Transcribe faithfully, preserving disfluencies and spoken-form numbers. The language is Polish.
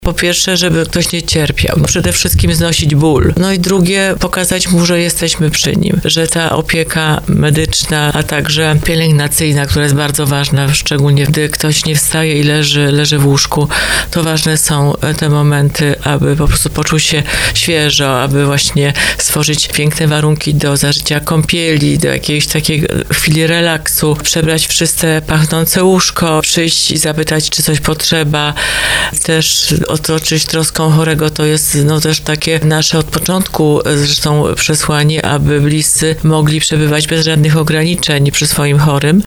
Po pierwsze, żeby ktoś nie cierpiał. Przede wszystkim znosić ból. No i drugie, pokazać mu, że jesteśmy przy nim. Że ta opieka medyczna, a także pielęgnacyjna, która jest bardzo ważna, szczególnie gdy ktoś nie wstaje i leży, leży w łóżku, to ważne są te momenty, aby po prostu poczuł się świeżo, aby właśnie stworzyć piękne warunki do zażycia kąpieli, do jakiejś takiej chwili relaksu, przebrać w czyste, pachnące łóżko, przyjść i zapytać, czy coś potrzeba. Też otoczyć troską chorego to jest no też takie nasze od początku zresztą przesłanie, aby bliscy mogli przebywać bez żadnych ograniczeń przy swoim chorym.